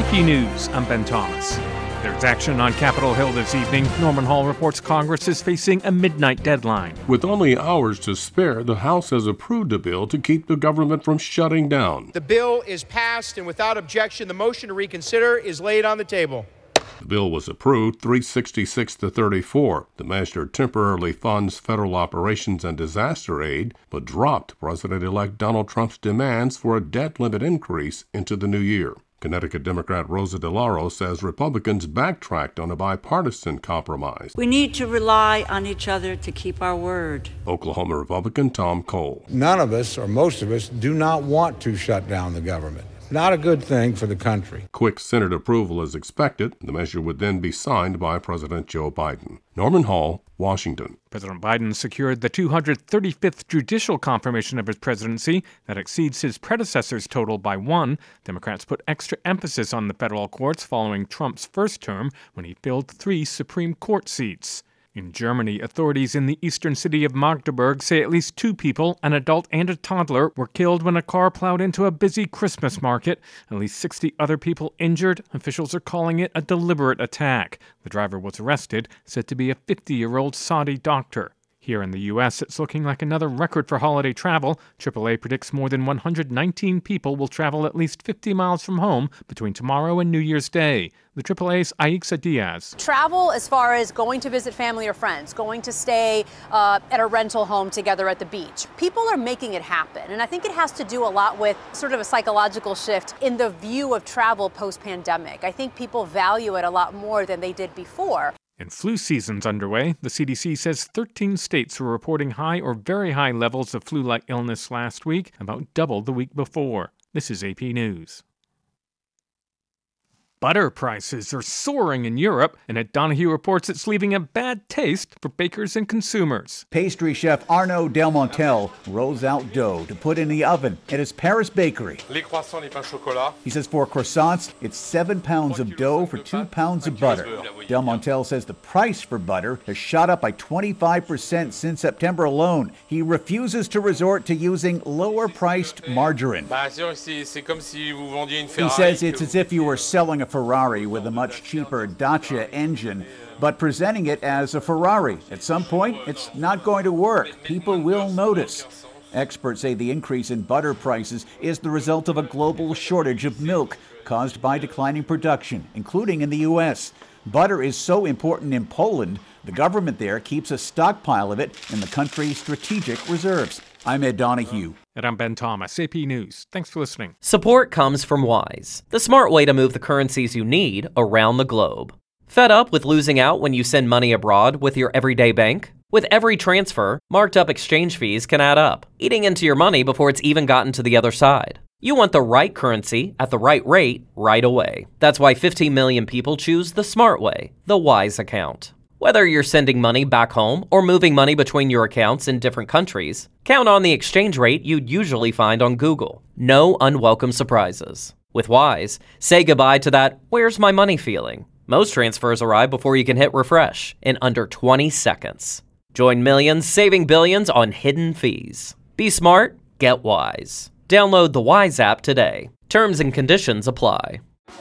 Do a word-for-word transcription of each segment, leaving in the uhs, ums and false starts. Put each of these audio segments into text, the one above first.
A P News, I'm Ben Thomas. There's action on Capitol Hill this evening. Norman Hall reports Congress is facing a midnight deadline. With only hours to spare, the House has approved a bill to keep the government from shutting down. The bill is passed, and without objection, the motion to reconsider is laid on the table. The bill was approved three sixty-six to thirty-four. The measure temporarily funds federal operations and disaster aid, but dropped President-elect Donald Trump's demands for a debt limit increase into the new year. Connecticut Democrat Rosa DeLauro says Republicans backtracked on a bipartisan compromise. We need to rely on each other to keep our word. Oklahoma Republican Tom Cole. None of us, or most of us, do not want to shut down the government. Not a good thing for the country. Quick Senate approval is expected. The measure would then be signed by President Joe Biden. Norman Hall, Washington. President Biden secured the two hundred thirty-fifth judicial confirmation of his presidency that exceeds his predecessor's total by one. Democrats put extra emphasis on the federal courts following Trump's first term when he filled three Supreme Court seats. In Germany, authorities in the eastern city of Magdeburg say at least two people, an adult and a toddler, were killed when a car plowed into a busy Christmas market. At least sixty other people injured. Officials are calling it a deliberate attack. The driver was arrested, said to be a fifty-year-old Saudi doctor. Here in the U S, it's looking like another record for holiday travel. triple A predicts more than one hundred nineteen people will travel at least fifty miles from home between tomorrow and New Year's Day. The triple A's Aixa Diaz. Travel as far as going to visit family or friends, going to stay uh, at a rental home together at the beach. People are making it happen, and I think it has to do a lot with sort of a psychological shift in the view of travel post-pandemic. I think people value it a lot more than they did before. And flu season's underway. The C D C says thirteen states were reporting high or very high levels of flu-like illness last week, about double the week before. This is A P News. Butter prices are soaring in Europe, and Ed Donahue reports it's leaving a bad taste for bakers and consumers. Pastry chef Arnaud Delmontel rolls out dough to put in the oven at his Paris bakery. Les croissants, les pains chocolat. He says for croissants, it's seven pounds of dough for two pounds of butter. Delmontel says the price for butter has shot up by twenty-five percent since September alone. He refuses to resort to using lower-priced margarine. He says it's as if you were selling a Ferrari with a much cheaper Dacia engine, but presenting it as a Ferrari. At some point, it's not going to work. People will notice. Experts say the increase in butter prices is the result of a global shortage of milk caused by declining production, including in the U S. Butter is so important in Poland, the government there keeps a stockpile of it in the country's strategic reserves. I'm Ed Donahue. And I'm Ben Thomas, A P News. Thanks for listening. Support comes from Wise, the smart way to move the currencies you need around the globe. Fed up with losing out when you send money abroad with your everyday bank? With every transfer, marked up exchange fees can add up, eating into your money before it's even gotten to the other side. You want the right currency at the right rate right away. That's why fifteen million people choose the smart way, the Wise account. Whether you're sending money back home or moving money between your accounts in different countries, count on the exchange rate you'd usually find on Google. No unwelcome surprises. With Wise, say goodbye to that "where's my money" feeling. Most transfers arrive before you can hit refresh in under twenty seconds. Join millions saving billions on hidden fees. Be smart, get Wise. Download the Wise app today. Terms and conditions apply.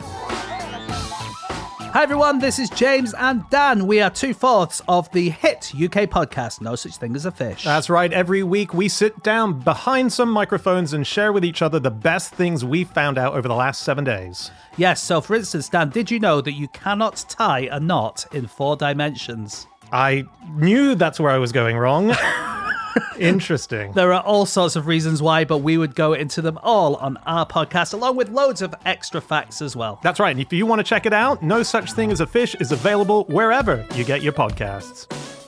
Hi everyone, this is James and Dan. We are two-fourths of the hit U K podcast, No Such Thing as a Fish. That's right. Every week we sit down behind some microphones and share with each other the best things we've found out over the last seven days. Yes, so for instance, Dan, did you know that you cannot tie a knot in four dimensions? I knew that's where I was going wrong. Interesting. There are all sorts of reasons why, but we would go into them all on our podcast, along with loads of extra facts as well. That's right. And if you want to check it out, No Such Thing as a Fish is available wherever you get your podcasts.